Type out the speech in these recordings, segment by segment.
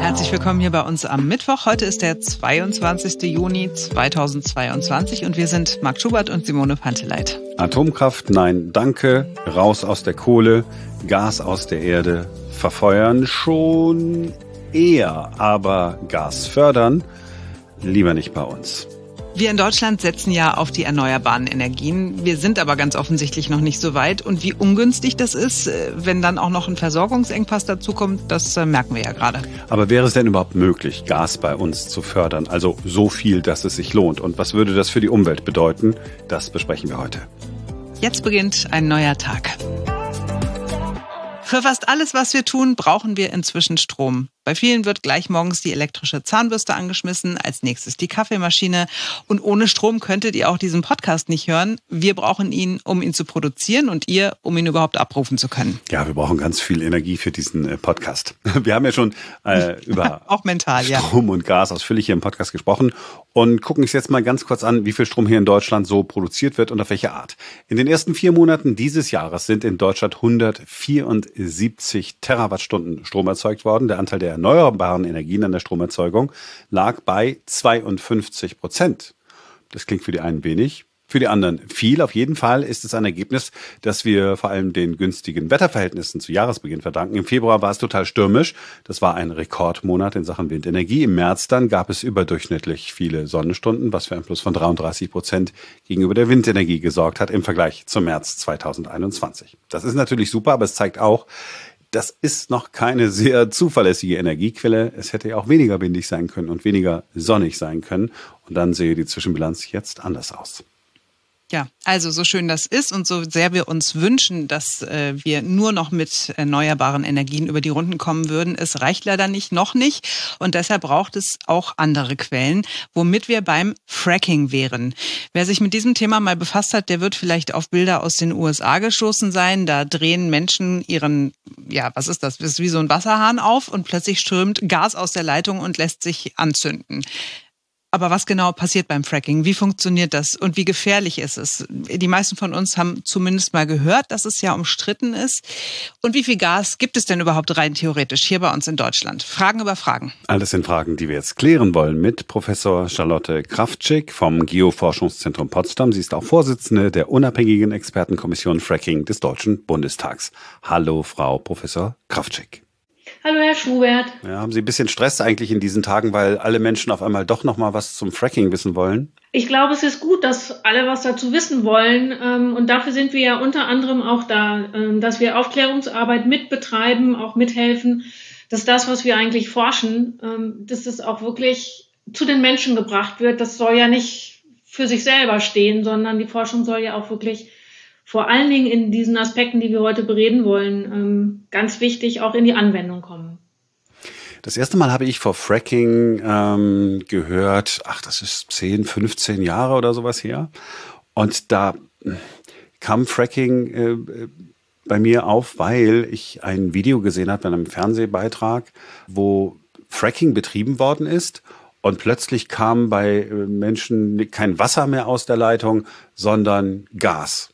Herzlich willkommen hier bei uns am Mittwoch. Heute ist der 22. Juni 2022 und wir sind Marc Schubert und Simone Panteleit. Atomkraft, nein, danke. Raus aus der Kohle, Gas aus der Erde, verfeuern schon eher, aber Gas fördern lieber nicht bei uns. Wir in Deutschland setzen ja auf die erneuerbaren Energien. Wir sind aber ganz offensichtlich noch nicht so weit. Und wie ungünstig das ist, wenn dann auch noch ein Versorgungsengpass dazukommt, das merken wir ja gerade. Aber wäre es denn überhaupt möglich, Gas bei uns zu fördern? Also so viel, dass es sich lohnt. Und was würde das für die Umwelt bedeuten? Das besprechen wir heute. Jetzt beginnt ein neuer Tag. Für fast alles, was wir tun, brauchen wir inzwischen Strom. Bei vielen wird gleich morgens die elektrische Zahnbürste angeschmissen, als nächstes die Kaffeemaschine. Und ohne Strom könntet ihr auch diesen Podcast nicht hören. Wir brauchen ihn, um ihn zu produzieren und ihr, um ihn überhaupt abrufen zu können. Ja, wir brauchen ganz viel Energie für diesen Podcast. Wir haben ja schon über auch mental, Strom und Gas ausführlich hier im Podcast gesprochen und gucken uns jetzt mal ganz kurz an, wie viel Strom hier in Deutschland so produziert wird und auf welche Art. In den ersten 4 Monaten dieses Jahres sind in Deutschland 174 Terawattstunden Strom erzeugt worden. Der Anteil der erneuerbaren Energien an der Stromerzeugung lag bei 52%. Das klingt für die einen wenig, für die anderen viel. Auf jeden Fall ist es ein Ergebnis, das wir vor allem den günstigen Wetterverhältnissen zu Jahresbeginn verdanken. Im Februar war es total stürmisch. Das war ein Rekordmonat in Sachen Windenergie. Im März dann gab es überdurchschnittlich viele Sonnenstunden, was für ein Plus von 33% gegenüber der Windenergie gesorgt hat im Vergleich zum März 2021. Das ist natürlich super, aber es zeigt auch, das ist noch keine sehr zuverlässige Energiequelle. Es hätte ja auch weniger windig sein können und weniger sonnig sein können. Und dann sehe die Zwischenbilanz jetzt anders aus. Ja, also so schön das ist und so sehr wir uns wünschen, dass wir nur noch mit erneuerbaren Energien über die Runden kommen würden, es reicht leider noch nicht. Und deshalb braucht es auch andere Quellen, womit wir beim Fracking wären. Wer sich mit diesem Thema mal befasst hat, der wird vielleicht auf Bilder aus den USA gestoßen sein. Da drehen Menschen ihren, was ist das? Das ist wie so ein Wasserhahn auf und plötzlich strömt Gas aus der Leitung und lässt sich anzünden. Aber was genau passiert beim Fracking? Wie funktioniert das und wie gefährlich ist es? Die meisten von uns haben zumindest mal gehört, dass es ja umstritten ist. Und wie viel Gas gibt es denn überhaupt rein theoretisch hier bei uns in Deutschland? Fragen über Fragen. Alles sind Fragen, die wir jetzt klären wollen mit Professor Charlotte Kraftschick vom Geoforschungszentrum Potsdam. Sie ist auch Vorsitzende der unabhängigen Expertenkommission Fracking des Deutschen Bundestags. Hallo, Frau Professor Kraftschick. Hallo, Herr Schubert. Ja, haben Sie ein bisschen Stress eigentlich in diesen Tagen, weil alle Menschen auf einmal doch noch mal was zum Fracking wissen wollen? Ich glaube, es ist gut, dass alle was dazu wissen wollen. Und dafür sind wir ja unter anderem auch da, dass wir Aufklärungsarbeit mitbetreiben, auch mithelfen, dass das, was wir eigentlich forschen, dass das auch wirklich zu den Menschen gebracht wird. Das soll ja nicht für sich selber stehen, sondern die Forschung soll ja auch wirklich vor allen Dingen in diesen Aspekten, die wir heute bereden wollen, ganz wichtig auch in die Anwendung kommen. Das erste Mal habe ich vor Fracking gehört, das ist 10, 15 Jahre oder sowas her. Und da kam Fracking bei mir auf, weil ich ein Video gesehen habe in einem Fernsehbeitrag, wo Fracking betrieben worden ist. Und plötzlich kam bei Menschen kein Wasser mehr aus der Leitung, sondern Gas.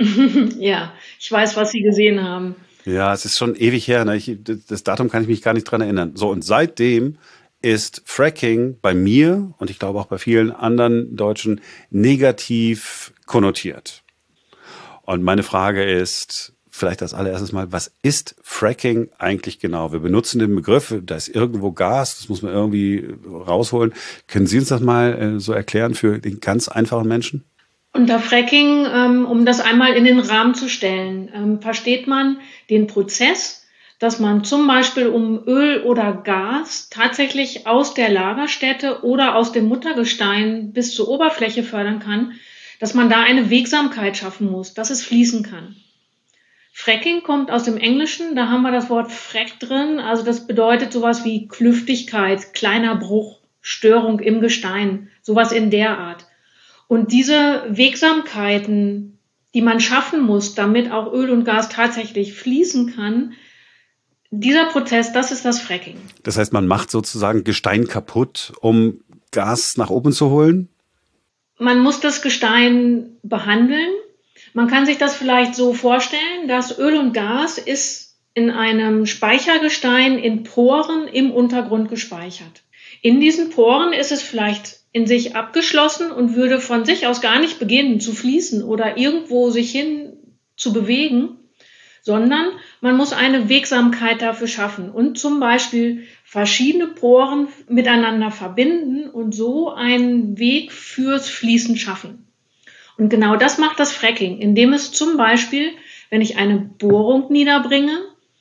Ja, ich weiß, was Sie gesehen haben. Ja, es ist schon ewig her. Ne? Das Datum kann ich mich gar nicht dran erinnern. So, und seitdem ist Fracking bei mir und ich glaube auch bei vielen anderen Deutschen negativ konnotiert. Und meine Frage ist vielleicht als allererstes mal, was ist Fracking eigentlich genau? Wir benutzen den Begriff, da ist irgendwo Gas, das muss man irgendwie rausholen. Können Sie uns das mal so erklären für den ganz einfachen Menschen? Unter Fracking, um das einmal in den Rahmen zu stellen, versteht man den Prozess, dass man zum Beispiel um Öl oder Gas tatsächlich aus der Lagerstätte oder aus dem Muttergestein bis zur Oberfläche fördern kann, dass man da eine Wegsamkeit schaffen muss, dass es fließen kann. Fracking kommt aus dem Englischen, da haben wir das Wort Frack drin, also das bedeutet sowas wie Klüftigkeit, kleiner Bruch, Störung im Gestein, sowas in der Art. Und diese Wegsamkeiten, die man schaffen muss, damit auch Öl und Gas tatsächlich fließen kann, dieser Prozess, das ist das Fracking. Das heißt, man macht sozusagen Gestein kaputt, um Gas nach oben zu holen? Man muss das Gestein behandeln. Man kann sich das vielleicht so vorstellen, dass Öl und Gas ist in einem Speichergestein in Poren im Untergrund gespeichert. In diesen Poren ist es vielleicht in sich abgeschlossen und würde von sich aus gar nicht beginnen zu fließen oder irgendwo sich hin zu bewegen, sondern man muss eine Wegsamkeit dafür schaffen und zum Beispiel verschiedene Poren miteinander verbinden und so einen Weg fürs Fließen schaffen. Und genau das macht das Fracking, indem es zum Beispiel, wenn ich eine Bohrung niederbringe,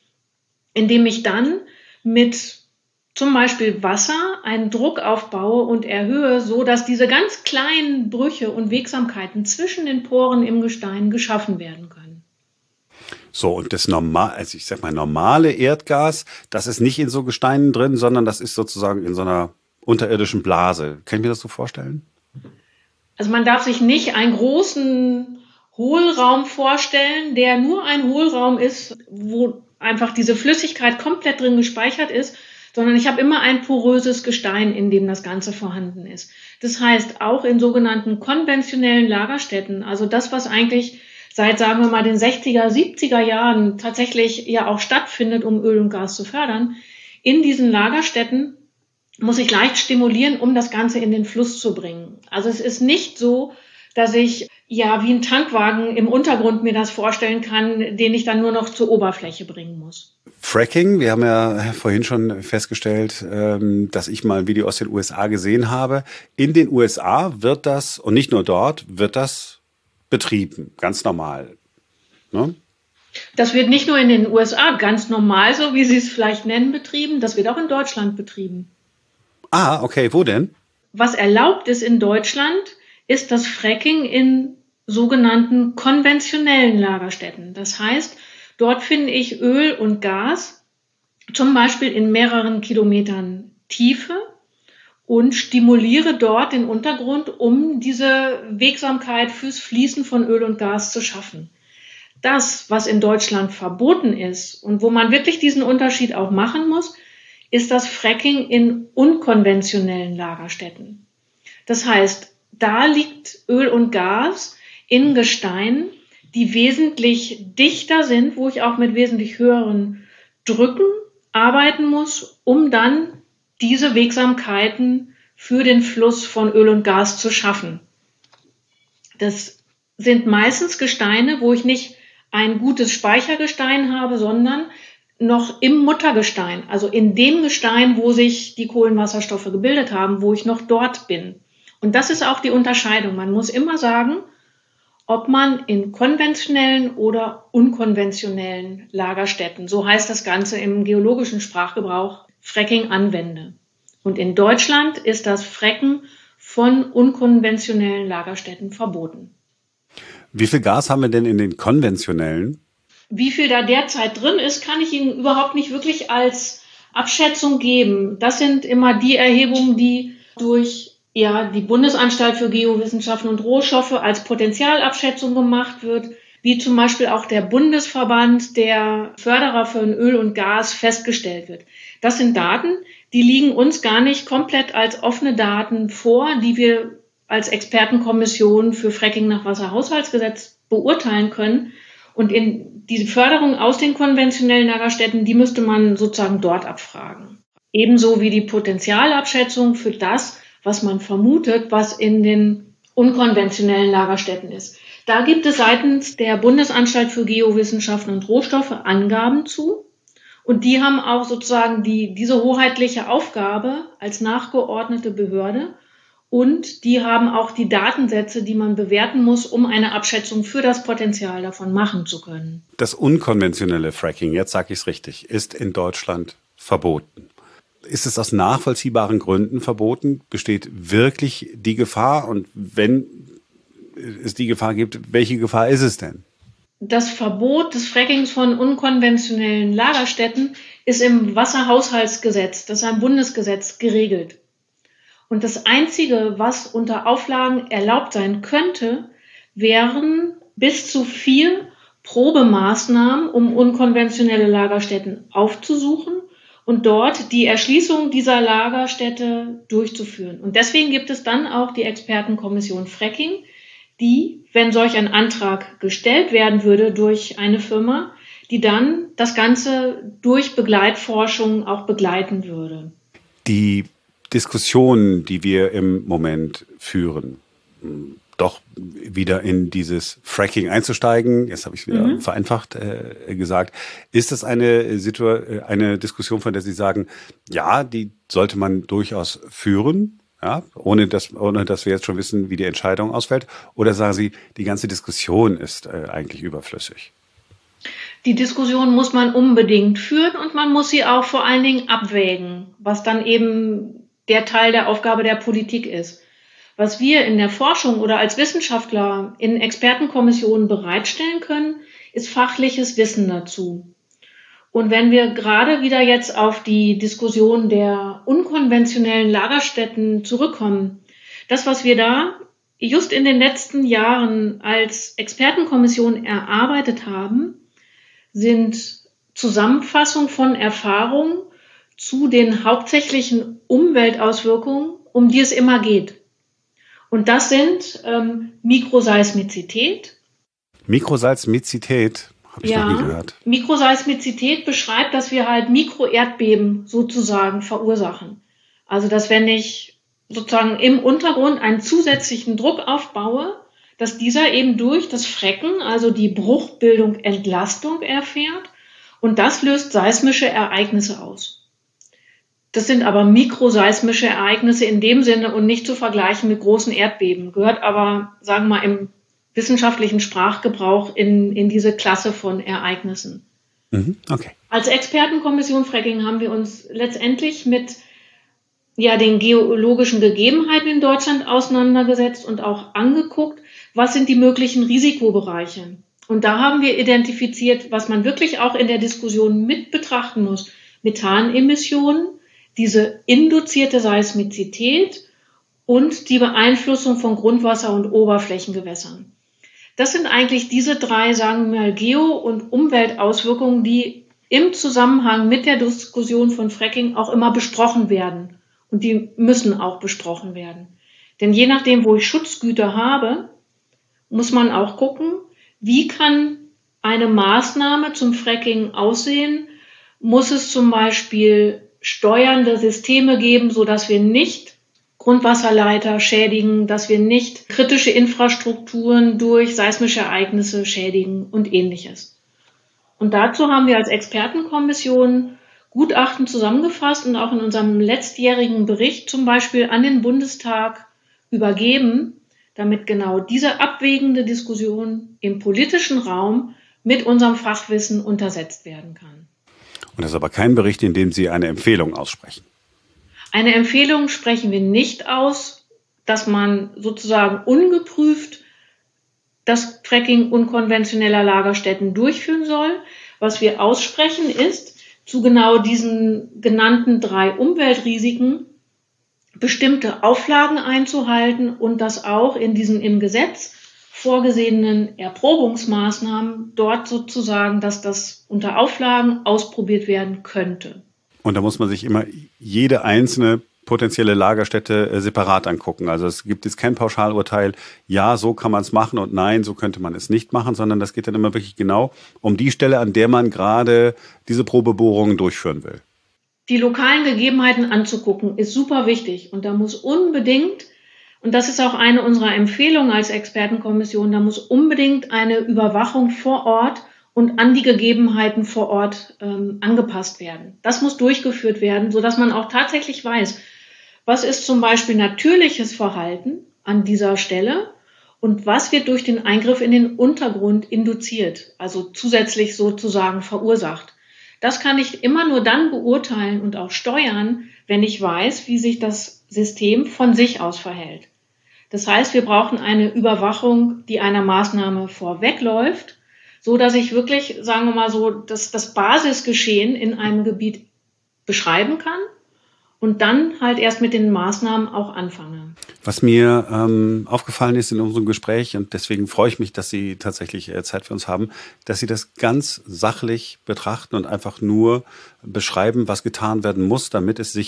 indem ich dann mit zum Beispiel Wasser einen Druck aufbaue und erhöhe, so dass diese ganz kleinen Brüche und Wegsamkeiten zwischen den Poren im Gestein geschaffen werden können. So, und das normale Erdgas, das ist nicht in so Gesteinen drin, sondern das ist sozusagen in so einer unterirdischen Blase. Kann ich mir das so vorstellen? Also man darf sich nicht einen großen Hohlraum vorstellen, der nur ein Hohlraum ist, wo einfach diese Flüssigkeit komplett drin gespeichert ist, sondern ich habe immer ein poröses Gestein, in dem das Ganze vorhanden ist. Das heißt, auch in sogenannten konventionellen Lagerstätten, also das, was eigentlich seit, sagen wir mal, den 60er, 70er Jahren tatsächlich ja auch stattfindet, um Öl und Gas zu fördern, in diesen Lagerstätten muss ich leicht stimulieren, um das Ganze in den Fluss zu bringen. Also es ist nicht so, dass ich ja wie ein Tankwagen im Untergrund mir das vorstellen kann, den ich dann nur noch zur Oberfläche bringen muss. Fracking, wir haben ja vorhin schon festgestellt, dass ich mal ein Video aus den USA gesehen habe. In den USA wird das, und nicht nur dort, wird das betrieben, ganz normal. Ne? Das wird nicht nur in den USA ganz normal, so wie Sie es vielleicht nennen, betrieben, das wird auch in Deutschland betrieben. Ah, okay, wo denn? Was erlaubt ist in Deutschland, ist das Fracking in sogenannten konventionellen Lagerstätten. Das heißt, dort finde ich Öl und Gas, zum Beispiel in mehreren Kilometern Tiefe, und stimuliere dort den Untergrund, um diese Wegsamkeit fürs Fließen von Öl und Gas zu schaffen. Das, was in Deutschland verboten ist und wo man wirklich diesen Unterschied auch machen muss, ist das Fracking in unkonventionellen Lagerstätten. Das heißt, da liegt Öl und Gas in Gesteinen, die wesentlich dichter sind, wo ich auch mit wesentlich höheren Drücken arbeiten muss, um dann diese Wegsamkeiten für den Fluss von Öl und Gas zu schaffen. Das sind meistens Gesteine, wo ich nicht ein gutes Speichergestein habe, sondern noch im Muttergestein, also in dem Gestein, wo sich die Kohlenwasserstoffe gebildet haben, wo ich noch dort bin. Und das ist auch die Unterscheidung. Man muss immer sagen, ob man in konventionellen oder unkonventionellen Lagerstätten, so heißt das Ganze im geologischen Sprachgebrauch, Fracking anwende. Und in Deutschland ist das Fracken von unkonventionellen Lagerstätten verboten. Wie viel Gas haben wir denn in den konventionellen? Wie viel da derzeit drin ist, kann ich Ihnen überhaupt nicht wirklich als Abschätzung geben. Das sind immer die Erhebungen, die durch die Bundesanstalt für Geowissenschaften und Rohstoffe als Potentialabschätzung gemacht wird, wie zum Beispiel auch der Bundesverband der Förderer für Öl und Gas festgestellt wird. Das sind Daten, die liegen uns gar nicht komplett als offene Daten vor, die wir als Expertenkommission für Fracking nach Wasserhaushaltsgesetz beurteilen können. Und in diese Förderung aus den konventionellen Lagerstätten, die müsste man sozusagen dort abfragen. Ebenso wie die Potentialabschätzung für das, was man vermutet, was in den unkonventionellen Lagerstätten ist. Da gibt es seitens der Bundesanstalt für Geowissenschaften und Rohstoffe Angaben zu. Und die haben auch sozusagen diese hoheitliche Aufgabe als nachgeordnete Behörde. Und die haben auch die Datensätze, die man bewerten muss, um eine Abschätzung für das Potenzial davon machen zu können. Das unkonventionelle Fracking, jetzt sage ich es richtig, ist in Deutschland verboten. Ist es aus nachvollziehbaren Gründen verboten? Besteht wirklich die Gefahr? Und wenn es die Gefahr gibt, welche Gefahr ist es denn? Das Verbot des Frackings von unkonventionellen Lagerstätten ist im Wasserhaushaltsgesetz, das ist ein Bundesgesetz, geregelt. Und das Einzige, was unter Auflagen erlaubt sein könnte, wären bis zu 4 Probemaßnahmen, um unkonventionelle Lagerstätten aufzusuchen und dort die Erschließung dieser Lagerstätte durchzuführen. Und deswegen gibt es dann auch die Expertenkommission Fracking, die, wenn solch ein Antrag gestellt werden würde durch eine Firma, die dann das Ganze durch Begleitforschung auch begleiten würde. Die Diskussion, die wir im Moment führen, doch wieder in dieses Fracking einzusteigen, jetzt habe ich es wieder vereinfacht gesagt, ist das eine Diskussion, von der Sie sagen, ja, die sollte man durchaus führen, ja, ohne dass wir jetzt schon wissen, wie die Entscheidung ausfällt, oder sagen Sie, die ganze Diskussion ist eigentlich überflüssig? Die Diskussion muss man unbedingt führen und man muss sie auch vor allen Dingen abwägen, was dann eben der Teil der Aufgabe der Politik ist. Was wir in der Forschung oder als Wissenschaftler in Expertenkommissionen bereitstellen können, ist fachliches Wissen dazu. Und wenn wir gerade wieder jetzt auf die Diskussion der unkonventionellen Lagerstätten zurückkommen, das, was wir da just in den letzten Jahren als Expertenkommission erarbeitet haben, sind Zusammenfassung von Erfahrungen zu den hauptsächlichen Umweltauswirkungen, um die es immer geht. Und das sind Mikroseismizität. Mikroseismizität habe ich noch nie gehört. Mikroseismizität beschreibt, dass wir halt Mikroerdbeben sozusagen verursachen. Also dass wenn ich sozusagen im Untergrund einen zusätzlichen Druck aufbaue, dass dieser eben durch das Fracken, also die Bruchbildung, Entlastung erfährt und das löst seismische Ereignisse aus. Das sind aber mikroseismische Ereignisse in dem Sinne und nicht zu vergleichen mit großen Erdbeben, gehört aber, sagen wir mal, im wissenschaftlichen Sprachgebrauch in diese Klasse von Ereignissen. Okay. Als Expertenkommission Fracking haben wir uns letztendlich mit den geologischen Gegebenheiten in Deutschland auseinandergesetzt und auch angeguckt, was sind die möglichen Risikobereiche. Und da haben wir identifiziert, was man wirklich auch in der Diskussion mit betrachten muss. Methanemissionen, diese induzierte Seismizität und die Beeinflussung von Grundwasser- und Oberflächengewässern. Das sind eigentlich diese drei, sagen wir mal, Geo- und Umweltauswirkungen, die im Zusammenhang mit der Diskussion von Fracking auch immer besprochen werden. Und die müssen auch besprochen werden. Denn je nachdem, wo ich Schutzgüter habe, muss man auch gucken, wie kann eine Maßnahme zum Fracking aussehen? Muss es zum Beispiel steuernde Systeme geben, sodass wir nicht Grundwasserleiter schädigen, dass wir nicht kritische Infrastrukturen durch seismische Ereignisse schädigen und Ähnliches. Und dazu haben wir als Expertenkommission Gutachten zusammengefasst und auch in unserem letztjährigen Bericht zum Beispiel an den Bundestag übergeben, damit genau diese abwägende Diskussion im politischen Raum mit unserem Fachwissen untersetzt werden kann. Und das ist aber kein Bericht, in dem Sie eine Empfehlung aussprechen. Eine Empfehlung sprechen wir nicht aus, dass man sozusagen ungeprüft das Fracking unkonventioneller Lagerstätten durchführen soll. Was wir aussprechen ist, zu genau diesen genannten 3 Umweltrisiken bestimmte Auflagen einzuhalten und das auch in diesen im Gesetz vorgesehenen Erprobungsmaßnahmen dort sozusagen, dass das unter Auflagen ausprobiert werden könnte. Und da muss man sich immer jede einzelne potenzielle Lagerstätte separat angucken. Also es gibt jetzt kein Pauschalurteil, ja, so kann man es machen und nein, so könnte man es nicht machen, sondern das geht dann immer wirklich genau um die Stelle, an der man gerade diese Probebohrungen durchführen will. Die lokalen Gegebenheiten anzugucken, ist super wichtig und da muss unbedingt, und das ist auch eine unserer Empfehlungen als Expertenkommission, da muss unbedingt eine Überwachung vor Ort und an die Gegebenheiten vor Ort angepasst werden. Das muss durchgeführt werden, sodass man auch tatsächlich weiß, was ist zum Beispiel natürliches Verhalten an dieser Stelle und was wird durch den Eingriff in den Untergrund induziert, also zusätzlich sozusagen verursacht. Das kann ich immer nur dann beurteilen und auch steuern, wenn ich weiß, wie sich das System von sich aus verhält. Das heißt, wir brauchen eine Überwachung, die einer Maßnahme vorwegläuft, so dass ich wirklich, sagen wir mal so, das Basisgeschehen in einem Gebiet beschreiben kann und dann halt erst mit den Maßnahmen auch anfange. Was mir aufgefallen ist in unserem Gespräch, und deswegen freue ich mich, dass Sie tatsächlich Zeit für uns haben, dass Sie das ganz sachlich betrachten und einfach nur beschreiben, was getan werden muss, damit es sicher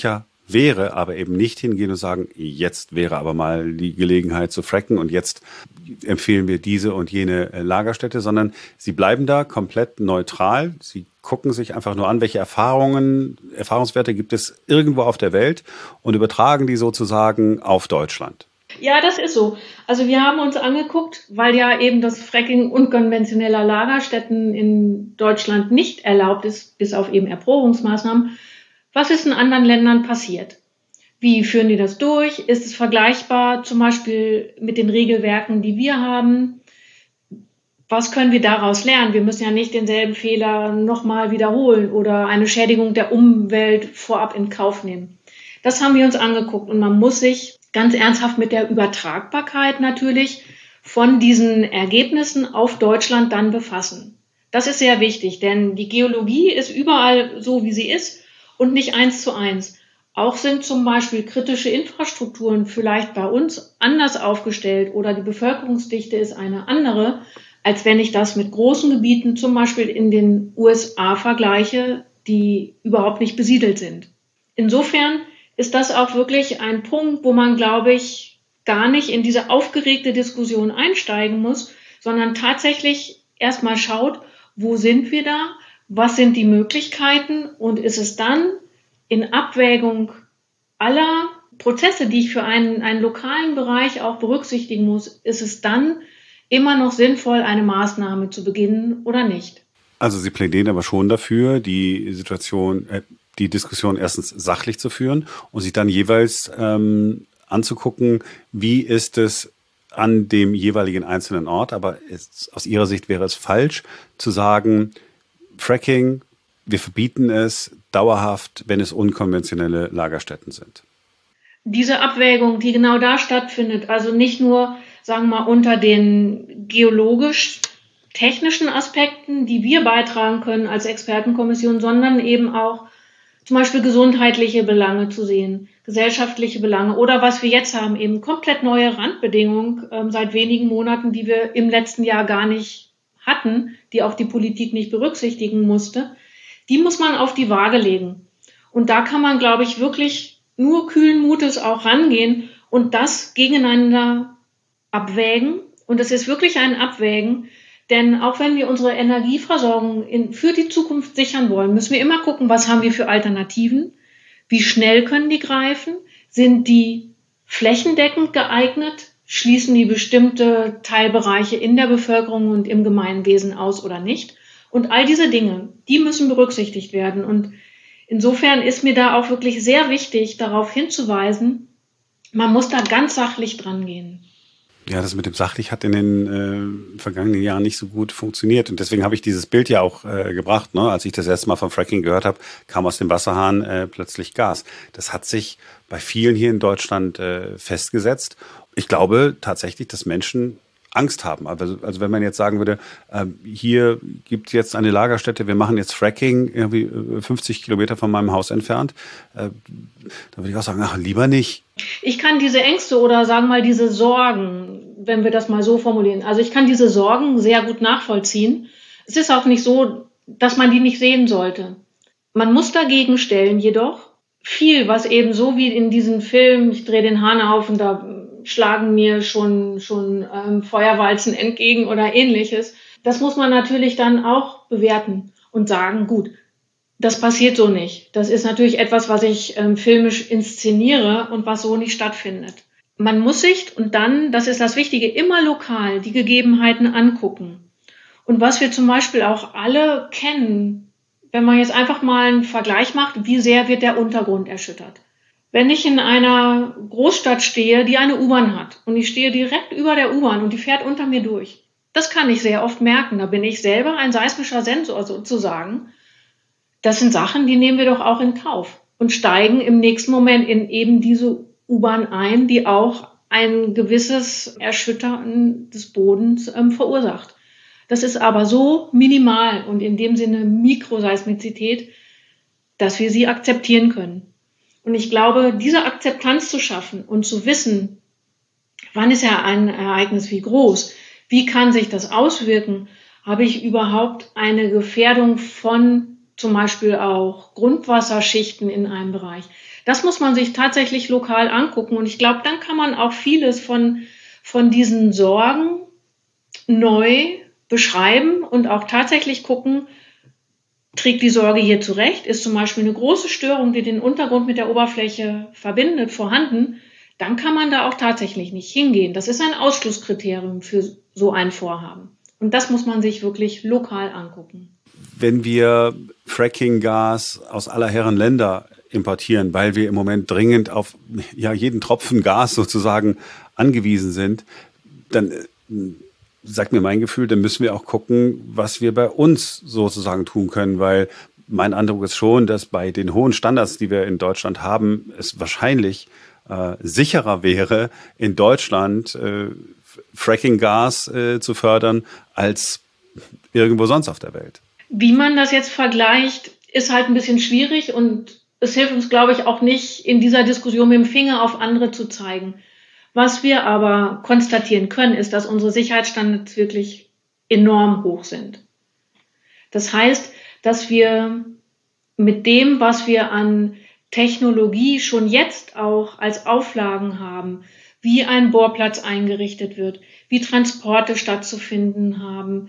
wäre, aber eben nicht hingehen und sagen, jetzt wäre aber mal die Gelegenheit zu fracken und jetzt empfehlen wir diese und jene Lagerstätte, sondern sie bleiben da komplett neutral. Sie gucken sich einfach nur an, welche Erfahrungswerte gibt es irgendwo auf der Welt und übertragen die sozusagen auf Deutschland. Ja, das ist so. Also wir haben uns angeguckt, weil ja eben das Fracking unkonventioneller Lagerstätten in Deutschland nicht erlaubt ist, bis auf eben Erprobungsmaßnahmen. Was ist in anderen Ländern passiert? Wie führen die das durch? Ist es vergleichbar zum Beispiel mit den Regelwerken, die wir haben? Was können wir daraus lernen? Wir müssen ja nicht denselben Fehler nochmal wiederholen oder eine Schädigung der Umwelt vorab in Kauf nehmen. Das haben wir uns angeguckt und man muss sich ganz ernsthaft mit der Übertragbarkeit natürlich von diesen Ergebnissen auf Deutschland dann befassen. Das ist sehr wichtig, denn die Geologie ist überall so, wie sie ist und nicht 1:1. Auch sind zum Beispiel kritische Infrastrukturen vielleicht bei uns anders aufgestellt oder die Bevölkerungsdichte ist eine andere, als wenn ich das mit großen Gebieten zum Beispiel in den USA vergleiche, die überhaupt nicht besiedelt sind. Insofern ist das auch wirklich ein Punkt, wo man, glaube ich, gar nicht in diese aufgeregte Diskussion einsteigen muss, sondern tatsächlich erstmal schaut, wo sind wir da, was sind die Möglichkeiten und ist es dann in Abwägung aller Prozesse, die ich für einen lokalen Bereich auch berücksichtigen muss, ist es dann immer noch sinnvoll, eine Maßnahme zu beginnen oder nicht. Also Sie plädieren aber schon dafür, die Diskussion erstens sachlich zu führen und sich dann jeweils anzugucken, wie ist es an dem jeweiligen einzelnen Ort. Aber aus Ihrer Sicht wäre es falsch zu sagen, Fracking, wir verbieten es dauerhaft, wenn es unkonventionelle Lagerstätten sind. Diese Abwägung, die genau da stattfindet, also nicht nur, sagen wir mal, unter den geologisch-technischen Aspekten, die wir beitragen können als Expertenkommission, sondern eben auch zum Beispiel gesundheitliche Belange zu sehen, gesellschaftliche Belange oder was wir jetzt haben, eben komplett neue Randbedingungen seit wenigen Monaten, die wir im letzten Jahr gar nicht hatten, die auch die Politik nicht berücksichtigen musste. Die muss man auf die Waage legen. Und da kann man, glaube ich, wirklich nur kühlen Mutes auch rangehen und das gegeneinander abwägen. Und es ist wirklich ein Abwägen, denn auch wenn wir unsere Energieversorgung für die Zukunft sichern wollen, müssen wir immer gucken, was haben wir für Alternativen, wie schnell können die greifen, sind die flächendeckend geeignet, schließen die bestimmte Teilbereiche in der Bevölkerung und im Gemeinwesen aus oder nicht. Und all diese Dinge, die müssen berücksichtigt werden. Und insofern ist mir da auch wirklich sehr wichtig, darauf hinzuweisen, man muss da ganz sachlich dran gehen. Ja, das mit dem sachlich hat in den vergangenen Jahren nicht so gut funktioniert. Und deswegen habe ich dieses Bild ja auch gebracht. Ne? Als ich das erste Mal vom Fracking gehört habe, kam aus dem Wasserhahn plötzlich Gas. Das hat sich bei vielen hier in Deutschland festgesetzt. Ich glaube tatsächlich, dass Menschen Angst haben. Also wenn man jetzt sagen würde, hier gibt es jetzt eine Lagerstätte, wir machen jetzt Fracking irgendwie 50 Kilometer von meinem Haus entfernt, dann würde ich auch sagen, ach, lieber nicht. Ich kann diese Ängste oder sagen wir mal diese Sorgen, wenn wir das mal so formulieren, also ich kann diese Sorgen sehr gut nachvollziehen. Es ist auch nicht so, dass man die nicht sehen sollte. Man muss dagegen stellen jedoch viel, was eben so wie in diesem Film, ich drehe den Hahn auf und da schlagen mir schon Feuerwalzen entgegen oder ähnliches. Das muss man natürlich dann auch bewerten und sagen, gut, das passiert so nicht. Das ist natürlich etwas, was ich filmisch inszeniere und was so nicht stattfindet. Man muss sich und dann, das ist das Wichtige, immer lokal die Gegebenheiten angucken. Und was wir zum Beispiel auch alle kennen, wenn man jetzt einfach mal einen Vergleich macht, wie sehr wird der Untergrund erschüttert. Wenn ich in einer Großstadt stehe, die eine U-Bahn hat und ich stehe direkt über der U-Bahn und die fährt unter mir durch, das kann ich sehr oft merken. Da bin ich selber ein seismischer Sensor sozusagen. Das sind Sachen, die nehmen wir doch auch in Kauf und steigen im nächsten Moment in eben diese U-Bahn ein, die auch ein gewisses Erschüttern des Bodens verursacht. Das ist aber so minimal und in dem Sinne Mikroseismizität, dass wir sie akzeptieren können. Und ich glaube, diese Akzeptanz zu schaffen und zu wissen, wann ist ja ein Ereignis wie groß, wie kann sich das auswirken, habe ich überhaupt eine Gefährdung von zum Beispiel auch Grundwasserschichten in einem Bereich. Das muss man sich tatsächlich lokal angucken. Und ich glaube, dann kann man auch vieles von diesen Sorgen neu beschreiben und auch tatsächlich gucken, trägt die Sorge hier zurecht? Ist zum Beispiel eine große Störung, die den Untergrund mit der Oberfläche verbindet, vorhanden? Dann kann man da auch tatsächlich nicht hingehen. Das ist ein Ausschlusskriterium für so ein Vorhaben. Und das muss man sich wirklich lokal angucken. Wenn wir Fracking-Gas aus aller Herren Länder importieren, weil wir im Moment dringend auf jeden Tropfen Gas sozusagen angewiesen sind, dann sagt mir mein Gefühl, dann müssen wir auch gucken, was wir bei uns sozusagen tun können, weil mein Eindruck ist schon, dass bei den hohen Standards, die wir in Deutschland haben, es wahrscheinlich sicherer wäre, in Deutschland Fracking-Gas zu fördern, als irgendwo sonst auf der Welt. Wie man das jetzt vergleicht, ist halt ein bisschen schwierig und es hilft uns, glaube ich, auch nicht, in dieser Diskussion mit dem Finger auf andere zu zeigen. Was wir aber konstatieren können, ist, dass unsere Sicherheitsstandards wirklich enorm hoch sind. Das heißt, dass wir mit dem, was wir an Technologie schon jetzt auch als Auflagen haben, wie ein Bohrplatz eingerichtet wird, wie Transporte stattzufinden haben,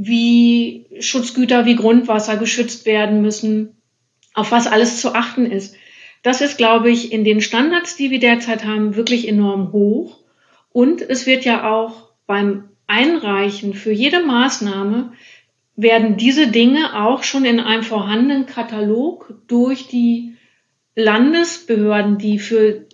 wie Schutzgüter wie Grundwasser geschützt werden müssen, auf was alles zu achten ist. Das ist, glaube ich, in den Standards, die wir derzeit haben, wirklich enorm hoch. Und es wird ja auch beim Einreichen für jede Maßnahme werden diese Dinge auch schon in einem vorhandenen Katalog durch die Landesbehörden, die für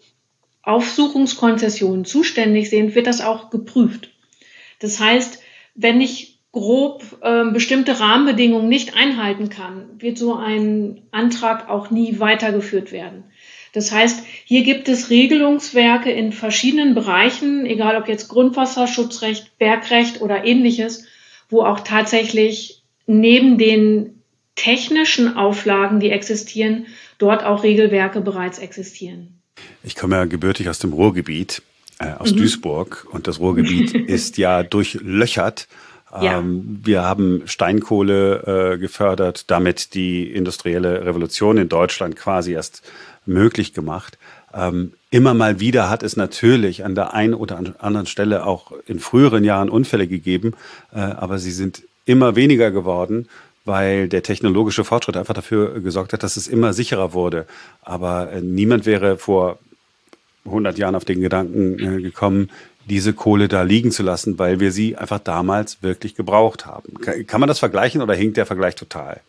Aufsuchungskonzessionen zuständig sind, wird das auch geprüft. Das heißt, wenn ich grob bestimmte Rahmenbedingungen nicht einhalten kann, wird so ein Antrag auch nie weitergeführt werden. Das heißt, hier gibt es Regelungswerke in verschiedenen Bereichen, egal ob jetzt Grundwasserschutzrecht, Bergrecht oder ähnliches, wo auch tatsächlich neben den technischen Auflagen, die existieren, dort auch Regelwerke bereits existieren. Ich komme ja gebürtig aus dem Ruhrgebiet, aus Duisburg, und das Ruhrgebiet ist ja durchlöchert. Ja. Wir haben Steinkohle gefördert, damit die industrielle Revolution in Deutschland quasi erst möglich gemacht. Immer mal wieder hat es natürlich an der einen oder anderen Stelle auch in früheren Jahren Unfälle gegeben, aber sie sind immer weniger geworden, weil der technologische Fortschritt einfach dafür gesorgt hat, dass es immer sicherer wurde. Aber niemand wäre vor 100 Jahren auf den Gedanken gekommen, diese Kohle da liegen zu lassen, weil wir sie einfach damals wirklich gebraucht haben. Kann man das vergleichen oder hinkt der Vergleich total?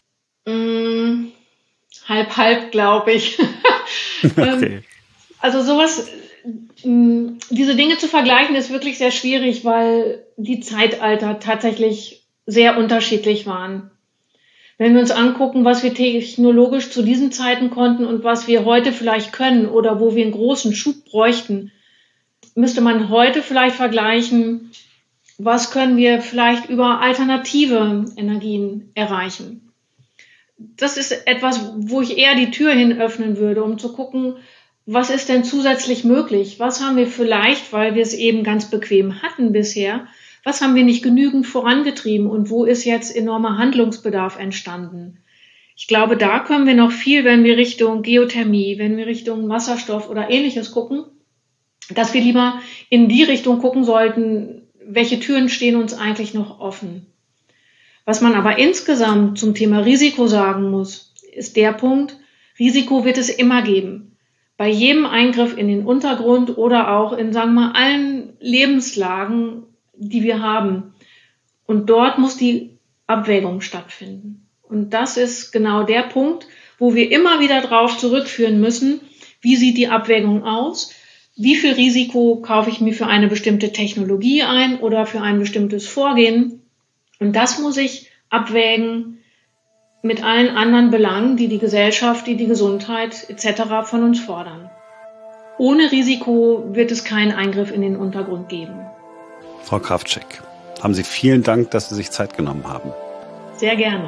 Halb, glaube ich. Okay. Also sowas, diese Dinge zu vergleichen, ist wirklich sehr schwierig, weil die Zeitalter tatsächlich sehr unterschiedlich waren. Wenn wir uns angucken, was wir technologisch zu diesen Zeiten konnten und was wir heute vielleicht können oder wo wir einen großen Schub bräuchten, müsste man heute vielleicht vergleichen, was können wir vielleicht über alternative Energien erreichen. Das ist etwas, wo ich eher die Tür hin öffnen würde, um zu gucken, was ist denn zusätzlich möglich? Was haben wir vielleicht, weil wir es eben ganz bequem hatten bisher, was haben wir nicht genügend vorangetrieben und wo ist jetzt enormer Handlungsbedarf entstanden? Ich glaube, da können wir noch viel, wenn wir Richtung Geothermie, wenn wir Richtung Wasserstoff oder Ähnliches gucken, dass wir lieber in die Richtung gucken sollten, welche Türen stehen uns eigentlich noch offen. Was man aber insgesamt zum Thema Risiko sagen muss, ist der Punkt, Risiko wird es immer geben. Bei jedem Eingriff in den Untergrund oder auch in, sagen wir mal, allen Lebenslagen, die wir haben. Und dort muss die Abwägung stattfinden. Und das ist genau der Punkt, wo wir immer wieder drauf zurückführen müssen, wie sieht die Abwägung aus? Wie viel Risiko kaufe ich mir für eine bestimmte Technologie ein oder für ein bestimmtes Vorgehen? Und das muss ich abwägen mit allen anderen Belangen, die die Gesellschaft, die Gesundheit etc. von uns fordern. Ohne Risiko wird es keinen Eingriff in den Untergrund geben. Frau Kraftschick, haben Sie vielen Dank, dass Sie sich Zeit genommen haben. Sehr gerne.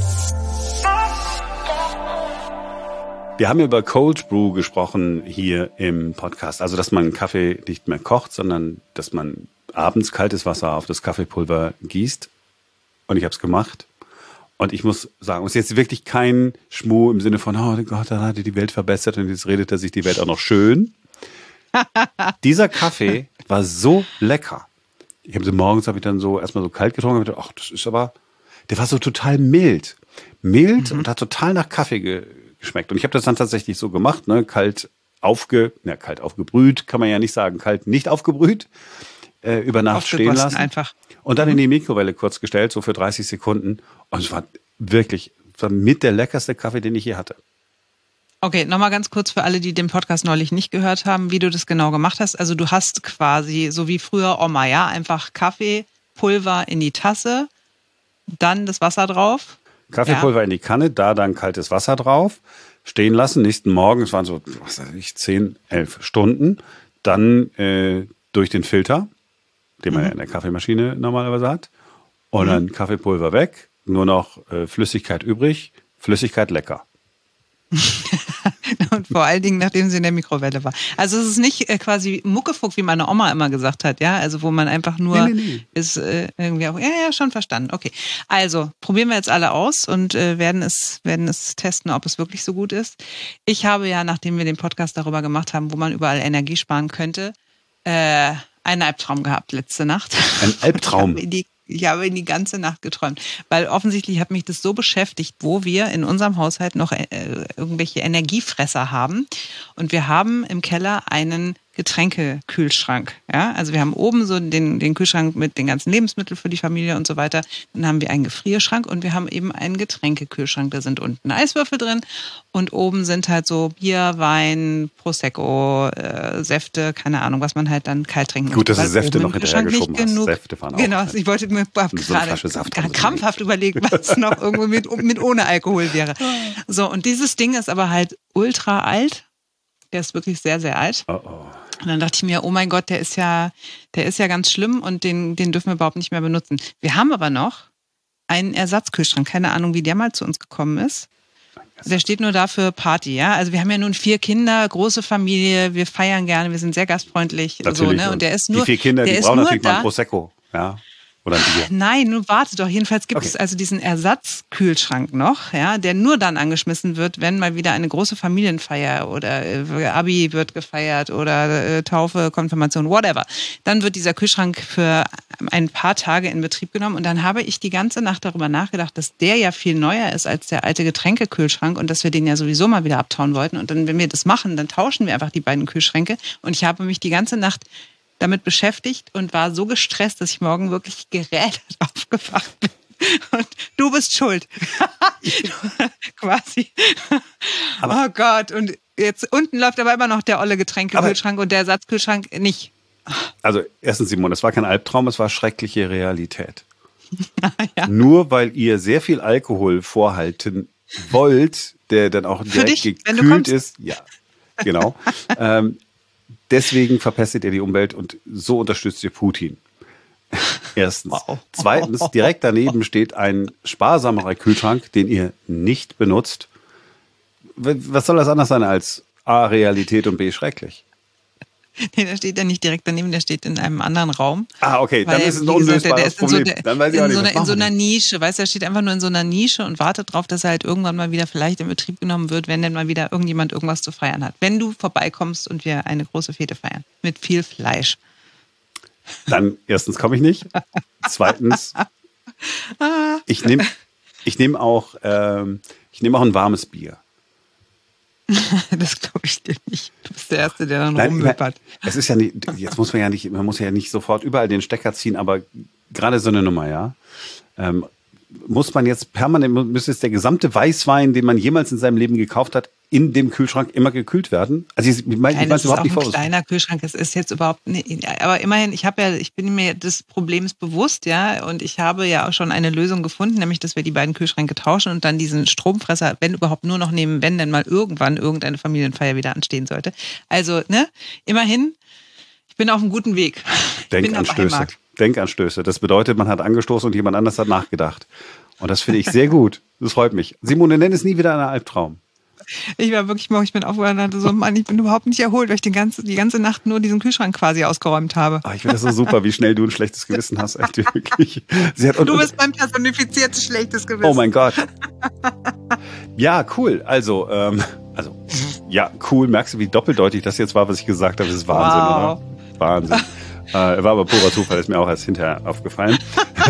Wir haben über Cold Brew gesprochen hier im Podcast. Also, dass man Kaffee nicht mehr kocht, sondern dass man abends kaltes Wasser auf das Kaffeepulver gießt. Und ich habe es gemacht. Und ich muss sagen, es ist jetzt wirklich kein Schmuh im Sinne von, oh Gott, dann hat er die Welt verbessert und jetzt redet er sich die Welt auch noch schön. Dieser Kaffee war so lecker. Ich habe sie morgens, habe ich dann so erstmal so kalt getrunken und gedacht, ach, das ist aber, der war so total mild. Und hat total nach Kaffee geschmeckt. Und ich habe das dann tatsächlich so gemacht, ne, kalt aufgebrüht, kann man ja nicht sagen, kalt nicht aufgebrüht, über Nacht stehen lassen. Einfach. Und dann in die Mikrowelle kurz gestellt, so für 30 Sekunden. Und es war wirklich, mit der leckerste Kaffee, den ich je hatte. Okay, nochmal ganz kurz für alle, die den Podcast neulich nicht gehört haben, wie du das genau gemacht hast. Also du hast quasi, so wie früher Oma, ja, einfach Kaffeepulver in die Tasse, dann das Wasser drauf. Kaffeepulver in die Kanne, da dann kaltes Wasser drauf, stehen lassen, nächsten Morgen, es waren so, 10, 11 Stunden, dann durch den Filter, den man ja in der Kaffeemaschine normalerweise hat, und dann Kaffeepulver weg, nur noch Flüssigkeit übrig, Flüssigkeit lecker. Und vor allen Dingen, nachdem sie in der Mikrowelle war. Also es ist nicht quasi Muckefuck, wie meine Oma immer gesagt hat, ja, also wo man einfach nur ist irgendwie auch, ja, schon verstanden. Okay, also probieren wir jetzt alle aus und werden es testen, ob es wirklich so gut ist. Ich habe ja, nachdem wir den Podcast darüber gemacht haben, wo man überall Energie sparen könnte, einen Albtraum gehabt letzte Nacht. Ein Albtraum? Ich habe ihn die ganze Nacht geträumt, weil offensichtlich hat mich das so beschäftigt, wo wir in unserem Haushalt noch irgendwelche Energiefresser haben. Und wir haben im Keller einen Getränkekühlschrank. Ja? Also wir haben oben so den Kühlschrank mit den ganzen Lebensmitteln für die Familie und so weiter. Dann haben wir einen Gefrierschrank und wir haben eben einen Getränkekühlschrank. Da sind unten Eiswürfel drin und oben sind halt so Bier, Wein, Prosecco, Säfte, keine Ahnung, was man halt dann kalt trinken Gut, dass du Säfte noch hinterhergeschoben hast. Säfte waren auch. Genau, ich wollte mir gerade krampfhaft überlegen, was noch irgendwo mit ohne Alkohol wäre. So, und dieses Ding ist aber halt ultra alt. Der ist wirklich sehr, sehr alt. Oh. Und dann dachte ich mir, oh mein Gott, der ist ja ganz schlimm und den dürfen wir überhaupt nicht mehr benutzen. Wir haben aber noch einen Ersatzkühlschrank. Keine Ahnung, wie der mal zu uns gekommen ist. Der steht nur da für Party, ja. Also wir haben ja nun 4 Kinder, große Familie, wir feiern gerne, wir sind sehr gastfreundlich. Natürlich. So, ne? Und der ist nur, die 4 Kinder, die brauchen natürlich mal ein Prosecco, ja. Oder ein Bier. Nein, nun warte doch. Jedenfalls gibt es also diesen Ersatzkühlschrank noch, ja, der nur dann angeschmissen wird, wenn mal wieder eine große Familienfeier oder Abi wird gefeiert oder Taufe, Konfirmation, whatever. Dann wird dieser Kühlschrank für ein paar Tage in Betrieb genommen und dann habe ich die ganze Nacht darüber nachgedacht, dass der ja viel neuer ist als der alte Getränkekühlschrank und dass wir den ja sowieso mal wieder abtauen wollten. Und dann, wenn wir das machen, dann tauschen wir einfach die beiden Kühlschränke und ich habe mich die ganze Nacht damit beschäftigt und war so gestresst, dass ich morgen wirklich gerädert aufgewacht bin. Und du bist schuld. Quasi. Oh Gott. Und jetzt unten läuft aber immer noch der olle Getränkekühlschrank und der Ersatzkühlschrank nicht. Also erstens, Simon, es war kein Albtraum, es war schreckliche Realität. Ja. Nur weil ihr sehr viel Alkohol vorhalten wollt, der dann auch direkt gekühlt ist. Ja, genau. Deswegen verpestet ihr die Umwelt und so unterstützt ihr Putin. Erstens. Wow. Zweitens, direkt daneben steht ein sparsamerer Kühlschrank, den ihr nicht benutzt. Was soll das anders sein als A, Realität und B, schrecklich? Nee, der steht ja nicht direkt daneben, der steht in einem anderen Raum. Ah, okay, dann ist es ein unlösbares Problem. Dann weiß ich auch nicht, in so einer Nische, weißt du, der steht einfach nur in so einer Nische und wartet darauf, dass er halt irgendwann mal wieder vielleicht in Betrieb genommen wird, wenn denn mal wieder irgendjemand irgendwas zu feiern hat. Wenn du vorbeikommst und wir eine große Fete feiern. Mit viel Fleisch. Dann erstens komme ich nicht. Zweitens, ich nehme auch ein warmes Bier. Das glaube ich dir nicht. Du bist der Erste, der dann rumwippert. Es ist ja nicht, jetzt muss man muss ja nicht sofort überall den Stecker ziehen, aber gerade so eine Nummer, ja. Muss man jetzt permanent, müsste jetzt der gesamte Weißwein, den man jemals in seinem Leben gekauft hat, in dem Kühlschrank immer gekühlt werden? Also ich meine überhaupt nicht vor. Ein kleiner Kühlschrank, es ist jetzt überhaupt nicht, aber immerhin, ich bin mir des Problems bewusst, ja, und ich habe ja auch schon eine Lösung gefunden, nämlich, dass wir die beiden Kühlschränke tauschen und dann diesen Stromfresser, wenn überhaupt nur noch nehmen, wenn denn mal irgendwann irgendeine Familienfeier wieder anstehen sollte. Also, ne, immerhin, ich bin auf einem guten Weg. Denkanstöße. Das bedeutet, man hat angestoßen und jemand anders hat nachgedacht. Und das finde ich sehr gut. Das freut mich. Simone, nenn es nie wieder einen Albtraum. Ich war wirklich morgens, ich bin aufgewacht und dachte so, Mann, ich bin überhaupt nicht erholt, weil ich die ganze Nacht nur diesen Kühlschrank quasi ausgeräumt habe. Ich finde das so super, wie schnell du ein schlechtes Gewissen hast. Echt wirklich. Du bist mein personifiziertes schlechtes Gewissen. Oh mein Gott. Ja, cool. Also, ja, cool. Merkst du, wie doppeldeutig das jetzt war, was ich gesagt habe? Das ist Wahnsinn, wow. Oder? Wahnsinn. War aber purer Zufall, ist mir auch erst hinterher aufgefallen.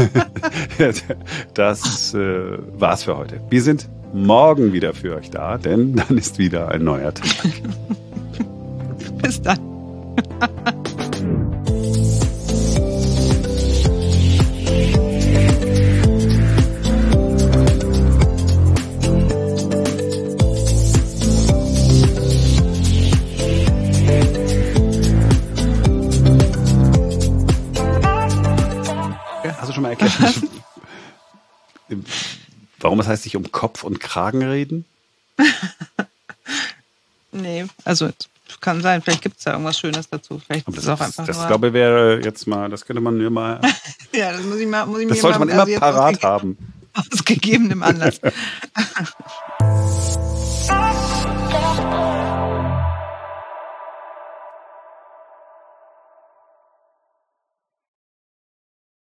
Das war's für heute. Wir sind morgen wieder für euch da, denn dann ist wieder ein neuer Tag. Bis dann. Hast du schon mal erklärt, warum es heißt, sich um Kopf und Kragen reden? Nee, also kann sein, vielleicht gibt es da irgendwas Schönes dazu. Vielleicht ist es auch einfach das glaube ich wäre jetzt mal, das könnte man mir mal. Ja, das muss ich das sollte man immer parat haben. Aus gegebenem Anlass.